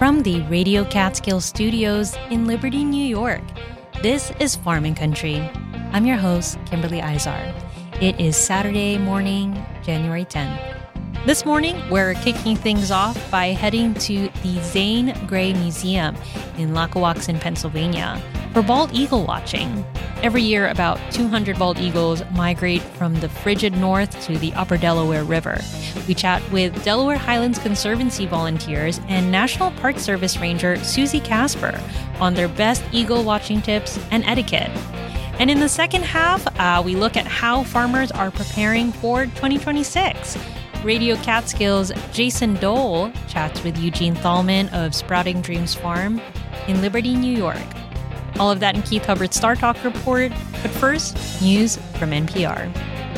From the Radio Catskill Studios in Liberty, New York, this is Farming Country. I'm your host, Kimberly Izar. It is Saturday morning, January 10th. This morning, we're kicking things off by heading to the Zane Grey Museum in Lackawaxen, Pennsylvania, for bald eagle watching. Every year, about 200 bald eagles migrate from the frigid north to the upper Delaware River. We chat with Delaware Highlands Conservancy volunteers and National Park Service Ranger Susie Casper on their best eagle watching tips and etiquette. And in the second half, we look at how farmers are preparing for 2026. Radio Catskill's Jason Dole chats with Eugene Thalman of Sprouting Dreams Farm in Liberty, New York. All of that in Keith Hubbard's Star Talk report. But first, news from NPR.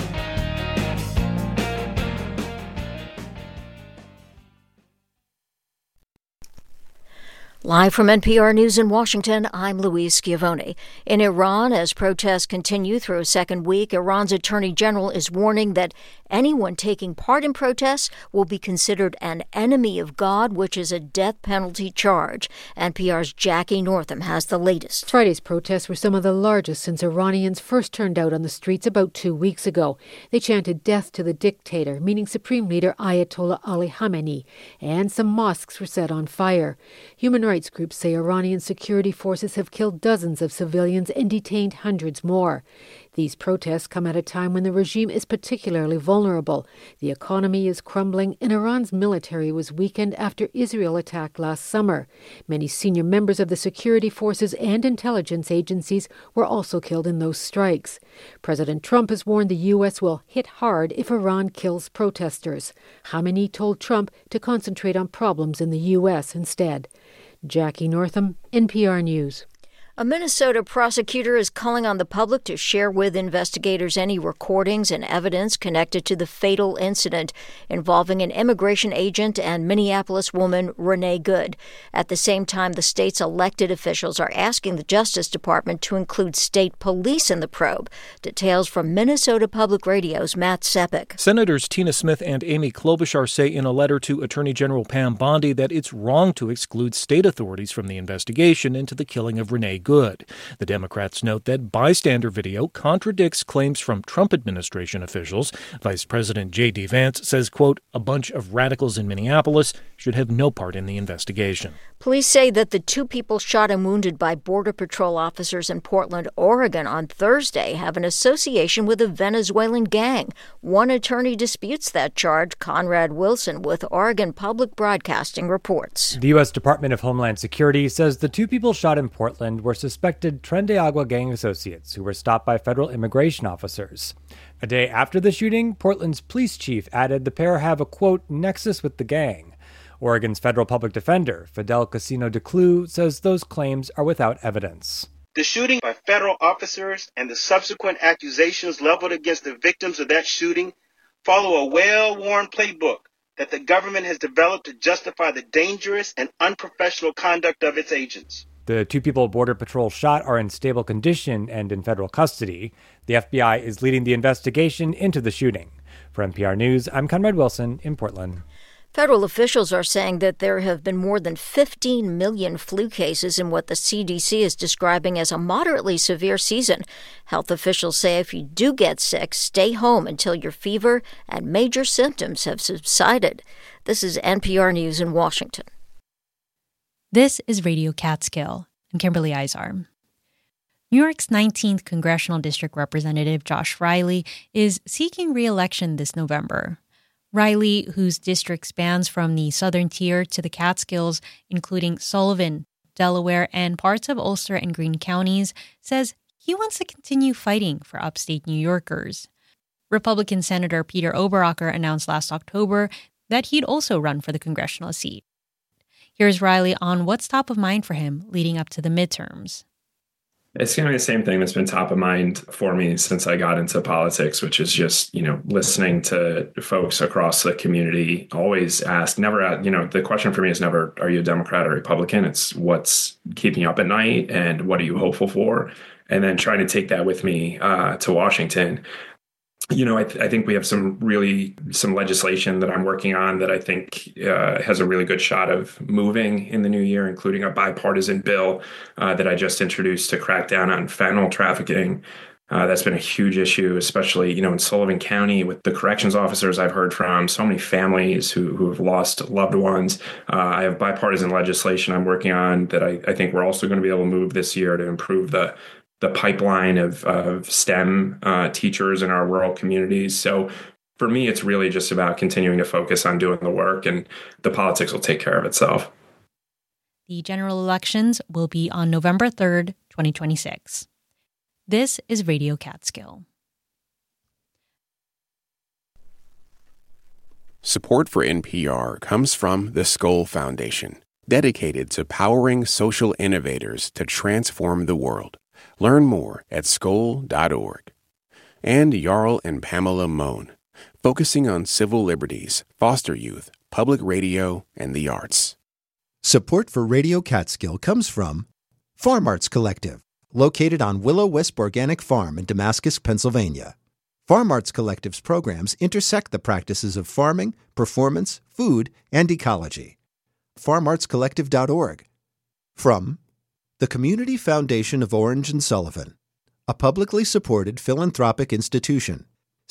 Live from NPR News in Washington, I'm Louise Schiavone. In Iran, as protests continue through a second week, Iran's Attorney General is warning that anyone taking part in protests will be considered an enemy of God, which is a death penalty charge. NPR's Jackie Northam has the latest. Friday's protests were some of the largest since Iranians first turned out on the streets about 2 weeks ago. They chanted death to the dictator, meaning Supreme Leader Ayatollah Ali Khamenei, and some mosques were set on fire. Human rights groups say Iranian security forces have killed dozens of civilians and detained hundreds more. These protests come at a time when the regime is particularly vulnerable. The economy is crumbling, and Iran's military was weakened after Israel attacked last summer. Many senior members of the security forces and intelligence agencies were also killed in those strikes. President Trump has warned the U.S. will hit hard if Iran kills protesters. Khamenei told Trump to concentrate on problems in the U.S. instead. Jackie Northam, NPR News. A Minnesota prosecutor is calling on the public to share with investigators any recordings and evidence connected to the fatal incident involving an immigration agent and Minneapolis woman Renee Good. At the same time, the state's elected officials are asking the Justice Department to include state police in the probe. Details from Minnesota Public Radio's Matt Sepik. Senators Tina Smith and Amy Klobuchar say in a letter to Attorney General Pam Bondi that it's wrong to exclude state authorities from the investigation into the killing of Renee Good. The Democrats note that bystander video contradicts claims from Trump administration officials. Vice President J.D. Vance says, quote, a bunch of radicals in Minneapolis should have no part in the investigation. Police say that the two people shot and wounded by Border Patrol officers in Portland, Oregon on Thursday have an association with a Venezuelan gang. One attorney disputes that charge. Conrad Wilson with Oregon Public Broadcasting reports. The U.S. Department of Homeland Security says the two people shot in Portland were suspected Tren de Agua gang associates who were stopped by federal immigration officers. A day after the shooting, Portland's police chief added the pair have a, quote, nexus with the gang. Oregon's federal public defender, Fidel Casino Declue, says those claims are without evidence. The shooting by federal officers and the subsequent accusations leveled against the victims of that shooting follow a well-worn playbook that the government has developed to justify the dangerous and unprofessional conduct of its agents. The two people Border Patrol shot are in stable condition and in federal custody. The FBI is leading the investigation into the shooting. For NPR News, I'm Conrad Wilson in Portland. Federal officials are saying that there have been more than 15 million flu cases in what the CDC is describing as a moderately severe season. Health officials say if you do get sick, stay home until your fever and major symptoms have subsided. This is NPR News in Washington. This is Radio Catskill. I'm Kimberly Izar. New York's 19th Congressional District Representative Josh Riley is seeking re-election this November. Riley, whose district spans from the southern tier to the Catskills, including Sullivan, Delaware, and parts of Ulster and Greene counties, says he wants to continue fighting for upstate New Yorkers. Republican Senator Peter Oberacker announced last October that he'd also run for the congressional seat. Here's Riley on what's top of mind for him leading up to the midterms. It's going to be the same thing that's been top of mind for me since I got into politics, which is just, listening to folks across the community always ask, the question for me is never, are you a Democrat or Republican? It's what's keeping you up at night and what are you hopeful for? And then trying to take that with me to Washington. I think we have some legislation that I'm working on that I think has a really good shot of moving in the new year, including a bipartisan bill that I just introduced to crack down on fentanyl trafficking. That's been a huge issue, especially, in Sullivan County with the corrections officers I've heard from, so many families who have lost loved ones. I have bipartisan legislation I'm working on that I think we're also going to be able to move this year to improve the pipeline of STEM teachers in our rural communities. So for me, it's really just about continuing to focus on doing the work, and the politics will take care of itself. The general elections will be on November 3rd, 2026. This is Radio Catskill. Support for NPR comes from the Skoll Foundation, dedicated to powering social innovators to transform the world. Learn more at skoll.org. And Jarl and Pamela Mohn, focusing on civil liberties, foster youth, public radio, and the arts. Support for Radio Catskill comes from Farm Arts Collective, located on Willow Wisp Organic Farm in Damascus, Pennsylvania. Farm Arts Collective's programs intersect the practices of farming, performance, food, and ecology. FarmArtsCollective.org. From the Community Foundation of Orange and Sullivan, a publicly supported philanthropic institution,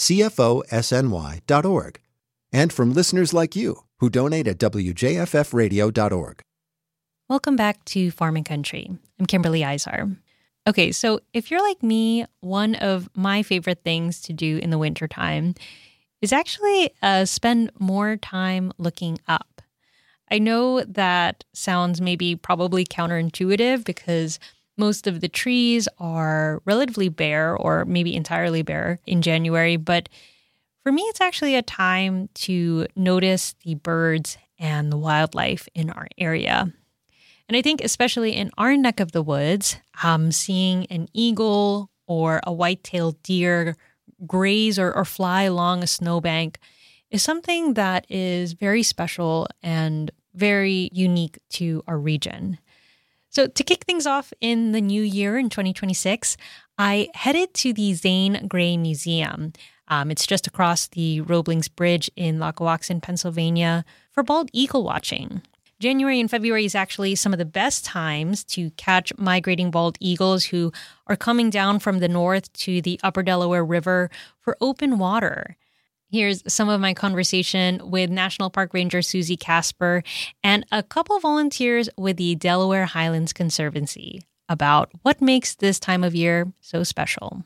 CFOSNY.org, and from listeners like you who donate at WJFFradio.org. Welcome back to Farming Country. I'm Kimberly Izar. Okay, so if you're like me, one of my favorite things to do in the wintertime is actually spend more time looking up. I know that sounds maybe probably counterintuitive because most of the trees are relatively bare or maybe entirely bare in January, but for me, it's actually a time to notice the birds and the wildlife in our area. And I think especially in our neck of the woods, seeing an eagle or a white-tailed deer graze or fly along a snowbank is something that is very special and very unique to our region. So to kick things off in the new year in 2026, I headed to the Zane Grey Museum. It's just across the Roeblings Bridge in Lackawaxen, Pennsylvania, for bald eagle watching. January and February is actually some of the best times to catch migrating bald eagles who are coming down from the north to the upper Delaware River for open water. Here's some of my conversation with National Park Ranger Susie Casper and a couple volunteers with the Delaware Highlands Conservancy about what makes this time of year so special.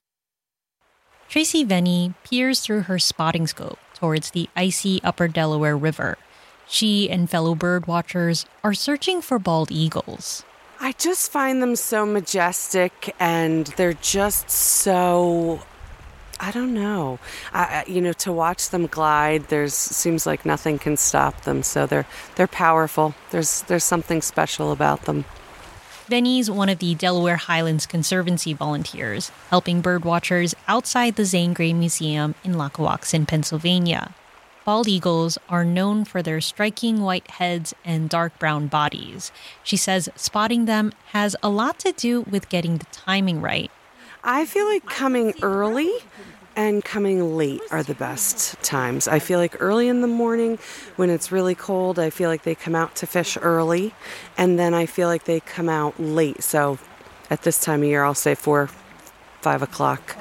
Tracy Venny peers through her spotting scope towards the icy upper Delaware River. She and fellow bird watchers are searching for bald eagles. I just find them so majestic, and they're just so, I don't know. To watch them glide, seems like nothing can stop them. So they're powerful. There's something special about them. Venny's one of the Delaware Highlands Conservancy volunteers, helping bird watchers outside the Zane Grey Museum in Lackawaxen, Pennsylvania. Bald eagles are known for their striking white heads and dark brown bodies. She says spotting them has a lot to do with getting the timing right. I feel like coming early and coming late are the best times. I feel like early in the morning when it's really cold, I feel like they come out to fish early, and then I feel like they come out late. So at this time of year, I'll say 4, 5 o'clock.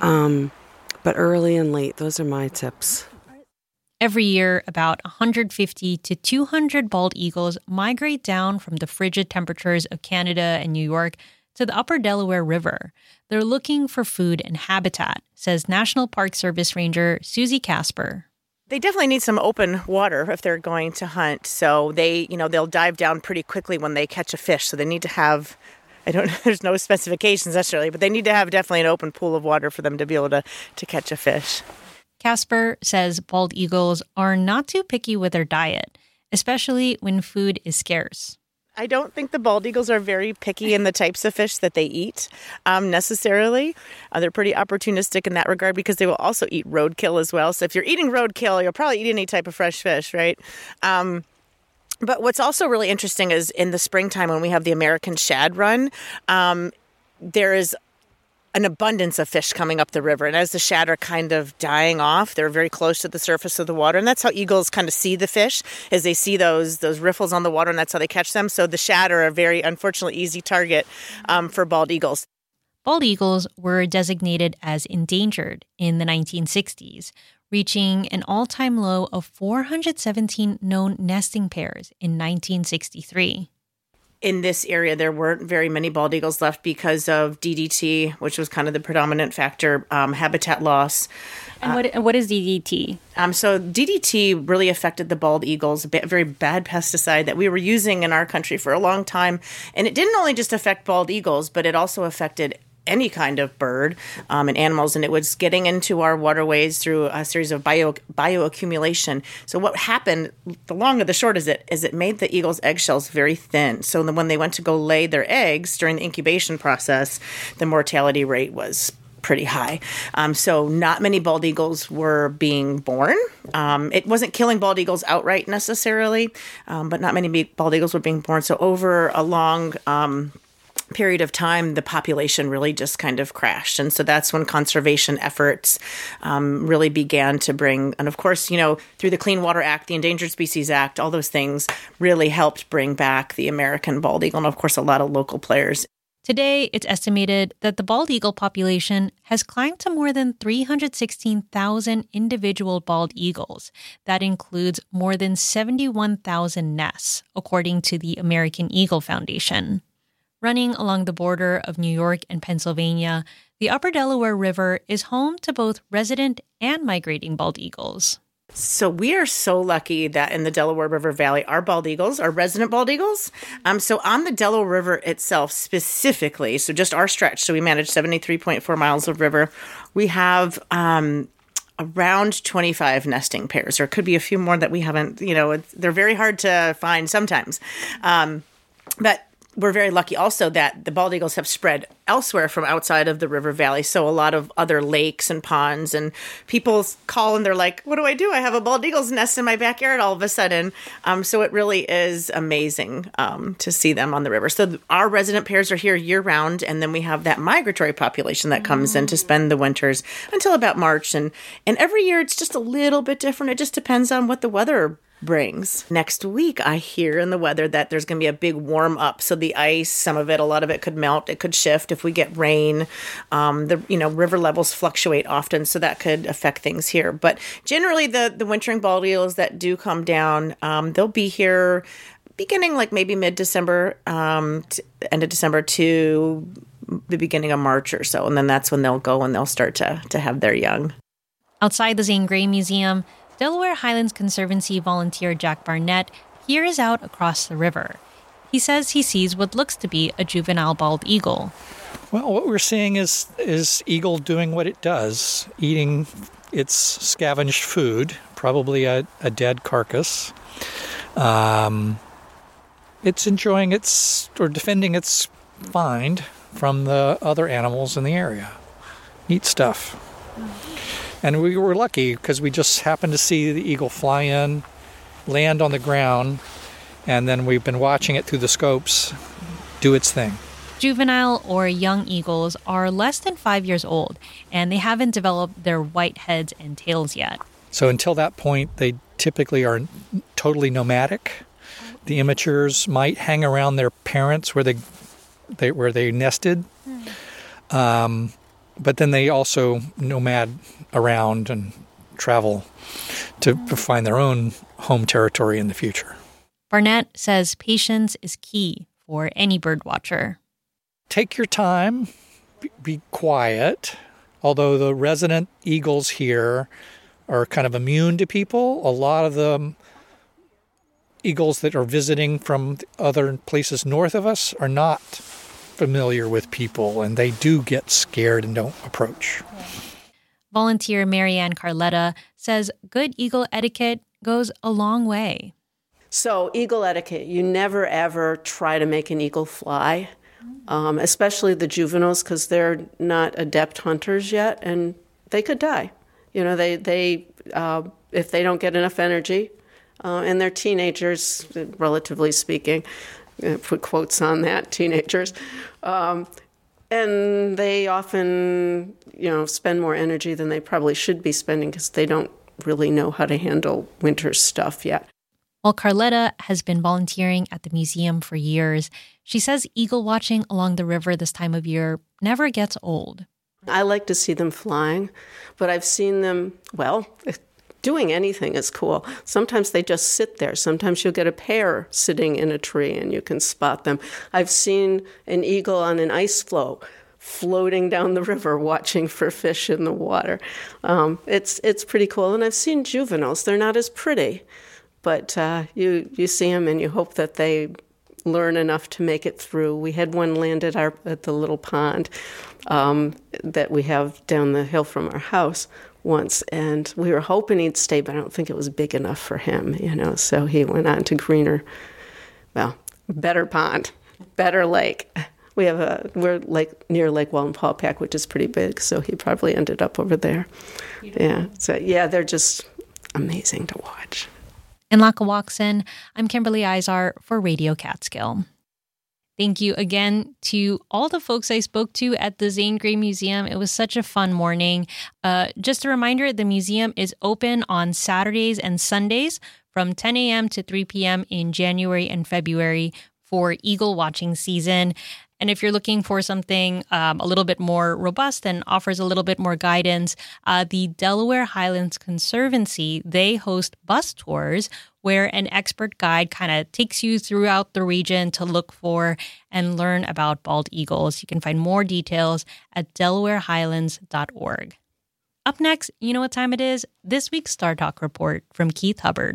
But early and late, those are my tips. Every year, about 150 to 200 bald eagles migrate down from the frigid temperatures of Canada and New York to the upper Delaware River. They're looking for food and habitat, says National Park Service Ranger Susie Casper. They definitely need some open water if they're going to hunt. So they'll dive down pretty quickly when they catch a fish. So they need to have, there's no specifications necessarily, but they need to have definitely an open pool of water for them to be able to catch a fish. Casper says bald eagles are not too picky with their diet, especially when food is scarce. I don't think the bald eagles are very picky in the types of fish that they eat necessarily. They're pretty opportunistic in that regard because they will also eat roadkill as well. So if you're eating roadkill, you'll probably eat any type of fresh fish, right? But what's also really interesting is in the springtime when we have the American Shad Run, there is an abundance of fish coming up the river. And as the shad are kind of dying off, they're very close to the surface of the water. And that's how eagles kind of see the fish, is they see those riffles on the water, and that's how they catch them. So the shad are a very, unfortunately, easy target for bald eagles. Bald eagles were designated as endangered in the 1960s, reaching an all-time low of 417 known nesting pairs in 1963. In this area, there weren't very many bald eagles left because of DDT, which was kind of the predominant factor, habitat loss. And what is DDT? So DDT really affected the bald eagles, a very bad pesticide that we were using in our country for a long time. And it didn't only just affect bald eagles, but it also affected any kind of bird and animals, and it was getting into our waterways through a series of bioaccumulation. So what happened, the long or the short is it made the eagles' eggshells very thin. So when they went to go lay their eggs during the incubation process, the mortality rate was pretty high. So not many bald eagles were being born. It wasn't killing bald eagles outright necessarily, but not many bald eagles were being born. So over a long period of time, the population really just kind of crashed. And so that's when conservation efforts really began to bring, and of course, through the Clean Water Act, the Endangered Species Act, all those things really helped bring back the American bald eagle, and of course, a lot of local players. Today, it's estimated that the bald eagle population has climbed to more than 316,000 individual bald eagles. That includes more than 71,000 nests, according to the American Eagle Foundation. Running along the border of New York and Pennsylvania, the Upper Delaware River is home to both resident and migrating bald eagles. So we are so lucky that in the Delaware River Valley, our bald eagles are resident bald eagles. So on the Delaware River itself specifically, so just our stretch, so we manage 73.4 miles of river, we have around 25 nesting pairs, or it could be a few more that we haven't, they're very hard to find sometimes. But we're very lucky also that the bald eagles have spread elsewhere from outside of the river valley. So a lot of other lakes and ponds, and people call and they're like, what do? I have a bald eagle's nest in my backyard all of a sudden. So it really is amazing to see them on the river. So our resident pairs are here year round. And then we have that migratory population that comes in to spend the winters until about March. And every year it's just a little bit different. It just depends on what the weather brings. Next week, I hear in the weather that there's going to be a big warm up. So the ice, a lot of it could melt. It could shift if we get rain. The river levels fluctuate often, so that could affect things here. But generally, the wintering bald eagles that do come down, they'll be here beginning like maybe mid-December, end of December to the beginning of March or so. And then that's when they'll go and they'll start to have their young. Outside the Zane Grey Museum, Delaware Highlands Conservancy volunteer Jack Barnett peers out across the river. He says he sees what looks to be a juvenile bald eagle. Well, what we're seeing is eagle doing what it does, eating its scavenged food, probably a dead carcass. It's enjoying defending its find from the other animals in the area. Neat stuff. And we were lucky because we just happened to see the eagle fly in, land on the ground, and then we've been watching it through the scopes do its thing. Juvenile or young eagles are less than 5 years old, and they haven't developed their white heads and tails yet. So until that point, they typically are totally nomadic. The immatures might hang around their parents where they nested. But then they also nomad around and travel to find their own home territory in the future. Barnett says patience is key for any bird watcher. Take your time, be quiet. Although the resident eagles here are kind of immune to people, a lot of the eagles that are visiting from other places north of us are not familiar with people, and they do get scared and don't approach. Volunteer Marianne Carletta says good eagle etiquette goes a long way. So eagle etiquette, you never ever try to make an eagle fly, especially the juveniles, because they're not adept hunters yet, and they could die. They if they don't get enough energy, and they're teenagers, relatively speaking. Put quotes on that, teenagers. And they often, spend more energy than they probably should be spending because they don't really know how to handle winter stuff yet. While Carletta has been volunteering at the museum for years, she says eagle watching along the river this time of year never gets old. I like to see them flying, but I've seen them, doing anything is cool. Sometimes they just sit there. Sometimes you'll get a pair sitting in a tree and you can spot them. I've seen an eagle on an ice floe floating down the river watching for fish in the water. It's pretty cool. And I've seen juveniles. They're not as pretty, but you see them and you hope that they learn enough to make it through. We had one land at the little pond that we have down the hill from our house once, and we were hoping he'd stay, but I don't think it was big enough for him, so he went on to greener, better pond, better lake. We're near Lake Wallenpaupack, which is pretty big, so he probably ended up over there. Yeah, so they're just amazing to watch. In Lackawaxen, I'm Kimberly Izar for Radio Catskill. Thank you again to all the folks I spoke to at the Zane Grey Museum. It was such a fun morning. Just a reminder, the museum is open on Saturdays and Sundays from 10 a.m. to 3 p.m. in January and February for eagle watching season. And if you're looking for something a little bit more robust and offers a little bit more guidance, the Delaware Highlands Conservancy, they host bus tours where an expert guide kind of takes you throughout the region to look for and learn about bald eagles. You can find more details at delawarehighlands.org. Up next, you know what time it is? This week's Star Talk report from Keith Hubbard.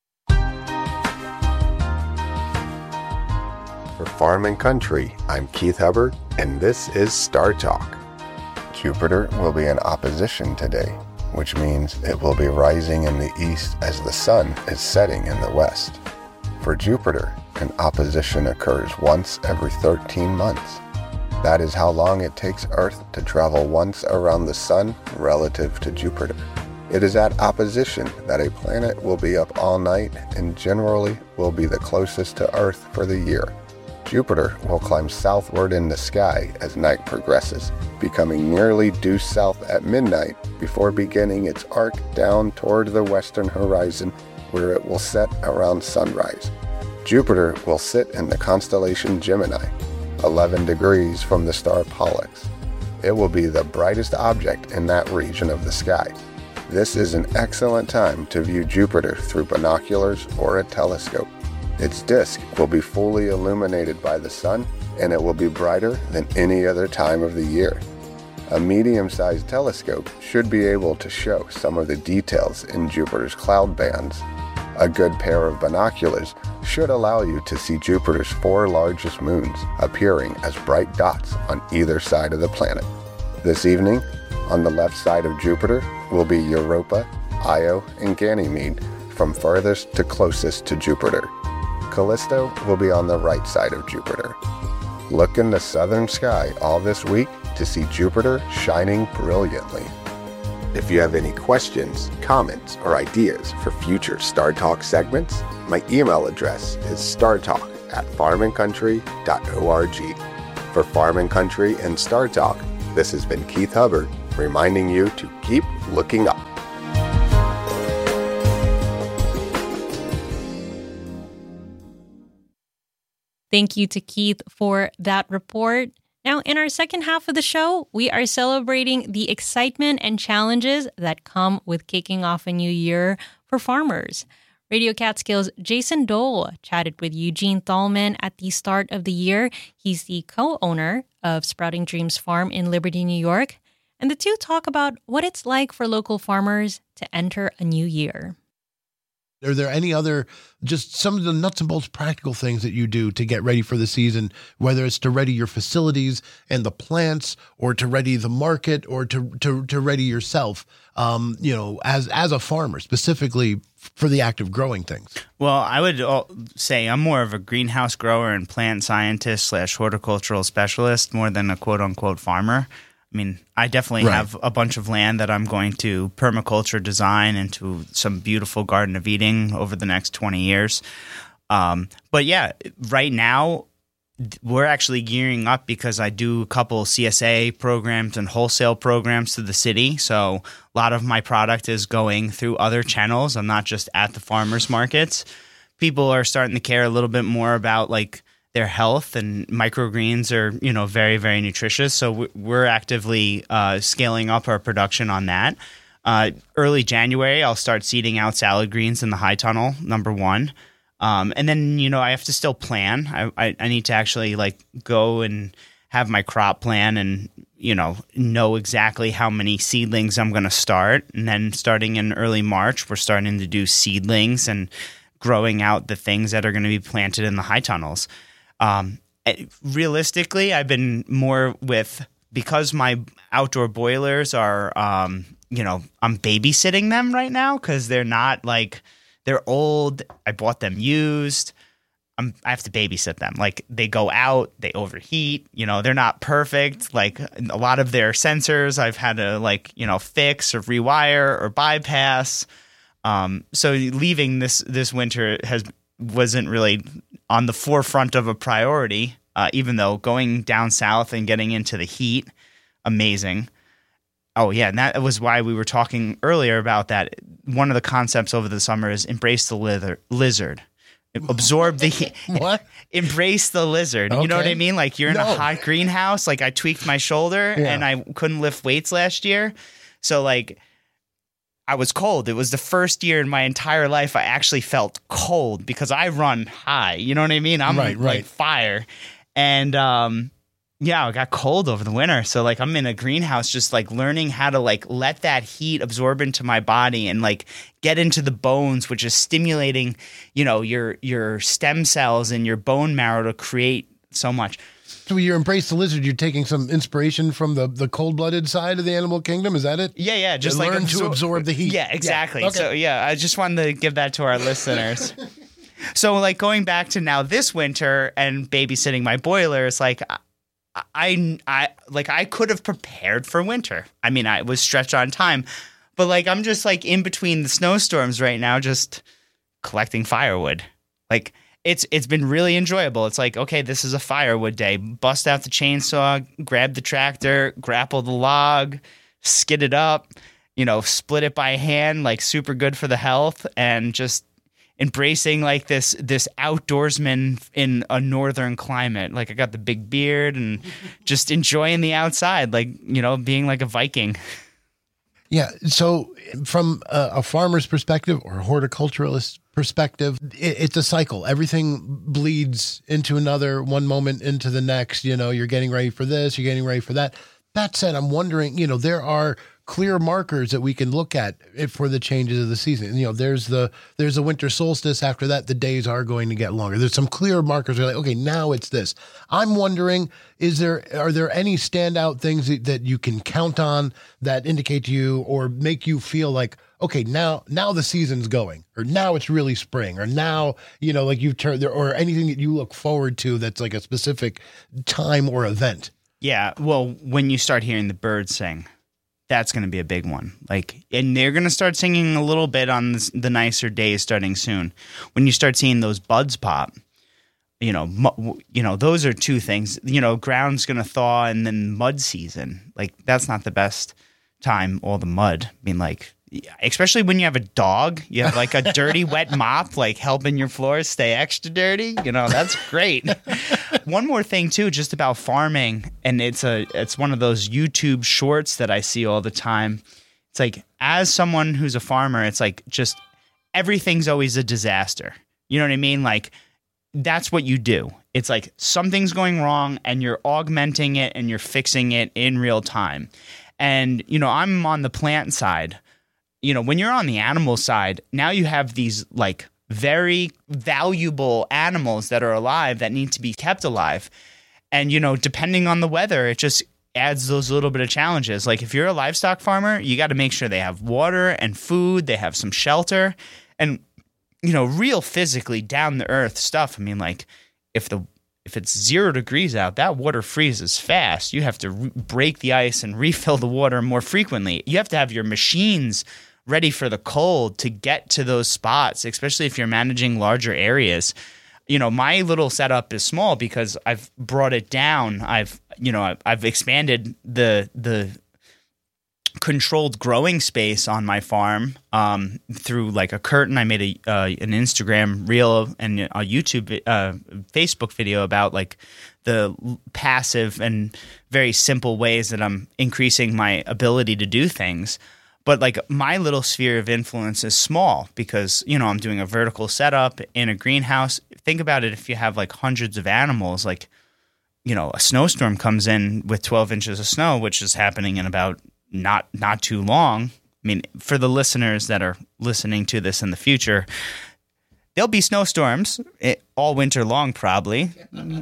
For Farm and Country, I'm Keith Hubbard, and this is Star Talk. Jupiter will be in opposition today, which means it will be rising in the east as the sun is setting in the west. For Jupiter, an opposition occurs once every 13 months. That is how long it takes Earth to travel once around the sun relative to Jupiter. It is at opposition that a planet will be up all night and generally will be the closest to Earth for the year. Jupiter will climb southward in the sky as night progresses, becoming nearly due south at midnight before beginning its arc down toward the western horizon, where it will set around sunrise. Jupiter will sit in the constellation Gemini, 11 degrees from the star Pollux. It will be the brightest object in that region of the sky. This is an excellent time to view Jupiter through binoculars or a telescope. Its disk will be fully illuminated by the sun, and it will be brighter than any other time of the year. A medium-sized telescope should be able to show some of the details in Jupiter's cloud bands. A good pair of binoculars should allow you to see Jupiter's 4 largest moons appearing as bright dots on either side of the planet. This evening, on the left side of Jupiter, will be Europa, Io, and Ganymede, from furthest to closest to Jupiter. Callisto will be on the right side of Jupiter. Look in the southern sky all this week to see Jupiter shining brilliantly. If you have any questions, comments, or ideas for future Star Talk segments, my email address is startalk@farmandcountry.org. For Farm and Country and Star Talk, this has been Keith Hubbard, reminding you to keep looking up. Thank you to Keith for that report. Now, in our second half of the show, we are celebrating the excitement and challenges that come with kicking off a new year for farmers. Radio Catskill's Jason Dole chatted with Eugene Thalman at the start of the year. He's the co-owner of Sprouting Dreams Farm in Liberty, New York. And the two talk about what it's like for local farmers to enter a new year. Are there any other, just some of the nuts and bolts practical things that you do to get ready for the season, whether it's to ready your facilities and the plants, or to ready the market, or to ready yourself, as a farmer, specifically for the act of growing things? Well, I would say I'm more of a greenhouse grower and plant scientist / horticultural specialist more than a quote unquote farmer. I mean, I definitely have a bunch of land that I'm going to permaculture design into some beautiful Garden of Eden over the next 20 years. But yeah, right now, we're actually gearing up because I do a couple CSA programs and wholesale programs to the city. So a lot of my product is going through other channels. I'm not just at the farmers markets. People are starting to care a little bit more about like their health, and microgreens are, very, very nutritious. So we're actively scaling up our production on that. Early January, I'll start seeding out salad greens in the high tunnel, number one. And then, I have to still plan. I need to actually like go and have my crop plan and, know exactly how many seedlings I'm going to start. And then starting in early March, we're starting to do seedlings and growing out the things that are going to be planted in the high tunnels. Realistically, I've been more because my outdoor boilers are, I'm babysitting them right now because they're not like, they're old. I bought them used. I have to babysit them. Like they go out, they overheat, they're not perfect. Like a lot of their sensors I've had to fix or rewire or bypass. So leaving this winter wasn't really on the forefront of a priority, even though going down south and getting into the heat, amazing. Oh, yeah, and that was why we were talking earlier about that. One of the concepts over the summer is embrace the lizard. Absorb the heat. What? Embrace the lizard. Okay. You know what I mean? Like you're in a hot greenhouse. Like I tweaked my shoulder and I couldn't lift weights last year. So like I was cold. It was the first year in my entire life I actually felt cold because I run high. You know what I mean? I'm like fire. And I got cold over the winter. So like I'm in a greenhouse just like learning how to like let that heat absorb into my body and like get into the bones, which is stimulating, your stem cells and your bone marrow to create so much. So you embrace the lizard, you're taking some inspiration from the cold-blooded side of the animal kingdom, is that it? Yeah, just and like learn to absorb the heat. Yeah, exactly. Yeah. Okay. So I just wanted to give that to our listeners. So like going back to now this winter and babysitting my boilers, like I could have prepared for winter. I mean, I was stretched on time, but like I'm just like in between the snowstorms right now, just collecting firewood. Like it's been really enjoyable. It's like, okay, this is a firewood day. Bust out the chainsaw, grab the tractor, grapple the log, skid it up, split it by hand, like super good for the health, and just embracing like this outdoorsman in a northern climate. Like I got the big beard and just enjoying the outside, like, being like a Viking. Yeah. So from a farmer's perspective or a horticulturalist perspective, it's a cycle. Everything bleeds into another, one moment into the next. You're getting ready for this, you're getting ready for that. That said, I'm wondering, there are clear markers that we can look at for the changes of the season. There's the winter solstice. After that, the days are going to get longer. There's some clear markers. Like, okay, now it's this. I'm wondering, are there any standout things that you can count on that indicate to you or make you feel like, okay, now the season's going, or now it's really spring, or now, like you've turned there, or anything that you look forward to that's like a specific time or event? Yeah. Well, when you start hearing the birds sing, that's going to be a big one. Like, and they're going to start singing a little bit on the nicer days starting soon. When you start seeing those buds pop, those are two things. Ground's going to thaw, and then mud season. Like, that's not the best time. All the mud. I mean, like, especially when you have a dog, you have like a dirty, wet mop, like helping your floors stay extra dirty. That's great. One more thing too, just about farming, and it's one of those YouTube shorts that I see all the time. It's like, as someone who's a farmer, it's like just everything's always a disaster. You know what I mean? Like, that's what you do. It's like something's going wrong and you're augmenting it and you're fixing it in real time. And, I'm on the plant side. When you're on the animal side, now you have these like very valuable animals that are alive that need to be kept alive. And, depending on the weather, it just adds those little bit of challenges. Like if you're a livestock farmer, you got to make sure they have water and food, they have some shelter, and, real physically down to earth stuff. I mean, like if it's 0 degrees out, that water freezes fast. You have to break the ice and refill the water more frequently. You have to have your machines ready for the cold to get to those spots, especially if you're managing larger areas. my little setup is small because I've brought it down. I've expanded the controlled growing space on my farm through like a curtain. I made an Instagram reel and a YouTube, Facebook video about like the passive and very simple ways that I'm increasing my ability to do things. But like my little sphere of influence is small because, I'm doing a vertical setup in a greenhouse. Think about it. If you have like hundreds of animals, like, a snowstorm comes in with 12 inches of snow, which is happening in about not too long. I mean, for the listeners that are listening to this in the future, there'll be snowstorms all winter long, probably.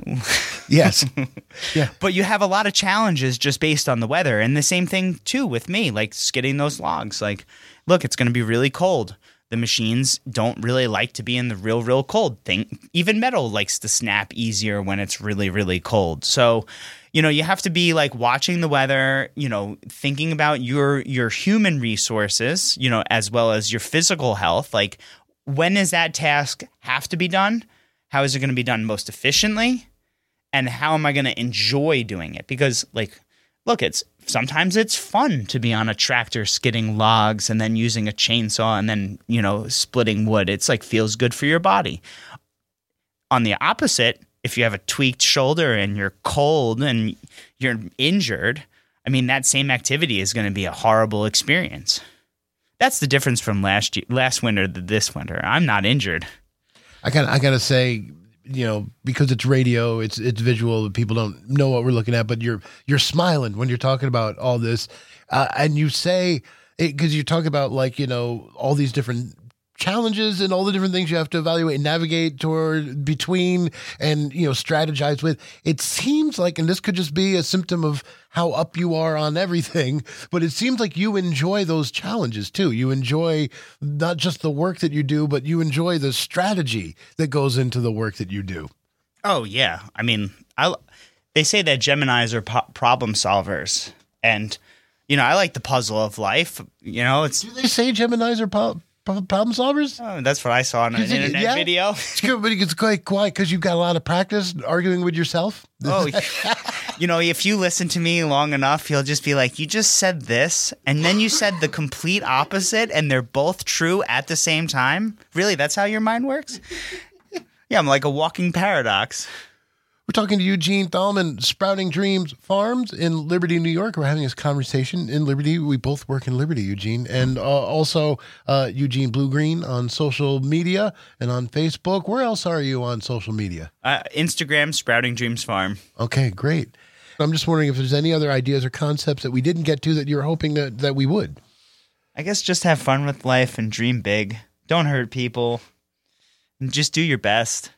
Yes. Yeah. But you have a lot of challenges just based on the weather. And the same thing, too, with me, like skidding those logs. Like, look, it's going to be really cold. The machines don't really like to be in the real cold thing. Even metal likes to snap easier when it's really, really cold. So, you have to be like watching the weather, thinking about your human resources, as well as your physical health. Like, when does that task have to be done? How is it going to be done most efficiently? And how am I going to enjoy doing it? Because, like, look, sometimes it's fun to be on a tractor skidding logs and then using a chainsaw and then, splitting wood. It's like feels good for your body. On the opposite, if you have a tweaked shoulder and you're cold and you're injured, I mean, that same activity is going to be a horrible experience. That's the difference from last winter to this winter. I'm not injured. I gotta say, because it's radio, it's visual. People don't know what we're looking at, but you're smiling when you're talking about all this, and you say because you talk about like all these different challenges and all the different things you have to evaluate and navigate toward between and strategize with. It seems like, and this could just be a symptom of how up you are on everything, but it seems like you enjoy those challenges too. You enjoy not just the work that you do, but you enjoy the strategy that goes into the work that you do. Oh yeah. I mean, they say that Geminis are problem solvers, and I like the puzzle of life. It's. Do they say Geminis are problem solvers? Oh, that's what I saw in an internet video. It's good, but it's quite quiet because you've got a lot of practice arguing with yourself. Oh, if you listen to me long enough, you'll just be like, you just said this, and then you said the complete opposite, and they're both true at the same time? Really? That's how your mind works? Yeah, I'm like a walking paradox. We're talking to Eugene Thalman, Sprouting Dreams Farms in Liberty, New York. We're having this conversation in Liberty. We both work in Liberty, Eugene. And also Eugene Blue-Green on social media and on Facebook. Where else are you on social media? Instagram, Sprouting Dreams Farm. Okay, great. I'm just wondering if there's any other ideas or concepts that we didn't get to that you're hoping that we would. I guess just have fun with life and dream big. Don't hurt people. And just do your best.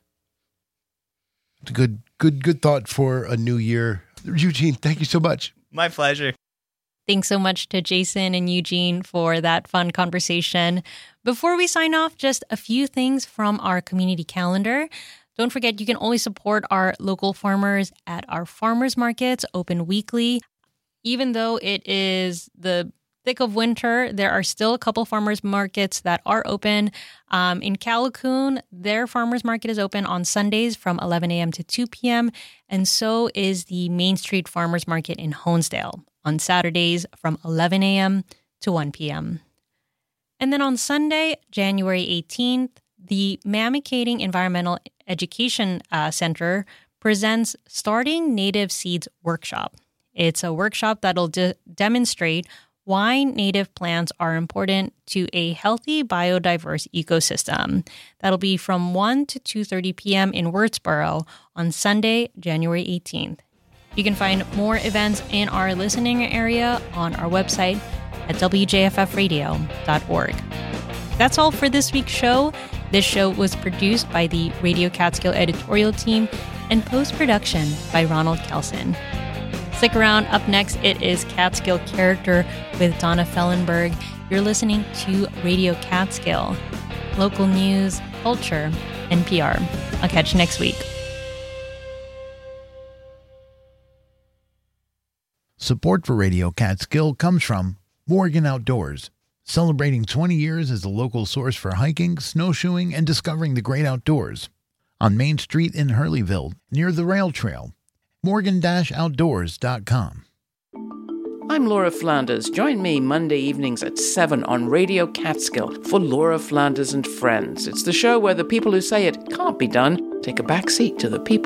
It's a good thought for a new year. Eugene, thank you so much. My pleasure. Thanks so much to Jason and Eugene for that fun conversation. Before we sign off, just a few things from our community calendar. Don't forget, you can always support our local farmers at our farmers markets, open weekly. Even though it is the thick of winter, there are still a couple farmers markets that are open. In Callicoon, their farmers market is open on Sundays from 11 a.m. to 2 p.m. And so is the Main Street Farmers Market in Honesdale on Saturdays from 11 a.m. to 1 p.m. And then on Sunday, January 18th, the Mamakating Environmental Education Center presents Starting Native Seeds Workshop. It's a workshop that'll demonstrate why native plants are important to a healthy, biodiverse ecosystem. That'll be from 1 to 2:30 p.m. in Wurtsboro on Sunday, January 18th. You can find more events in our listening area on our website at wjffradio.org. That's all for this week's show. This show was produced by the Radio Catskill editorial team and post-production by Ronald Kelson. Stick around. Up next, it is Catskill Character with Donna Fellenberg. You're listening to Radio Catskill. Local news, culture, NPR. I'll catch you next week. Support for Radio Catskill comes from Morgan Outdoors, celebrating 20 years as the local source for hiking, snowshoeing, and discovering the great outdoors. on Main Street in Hurleyville, near the rail trail. Morgan-Outdoors.com. I'm Laura Flanders. Join me Monday evenings at 7 on Radio Catskill for Laura Flanders and Friends. It's the show where the people who say it can't be done take a back seat to the people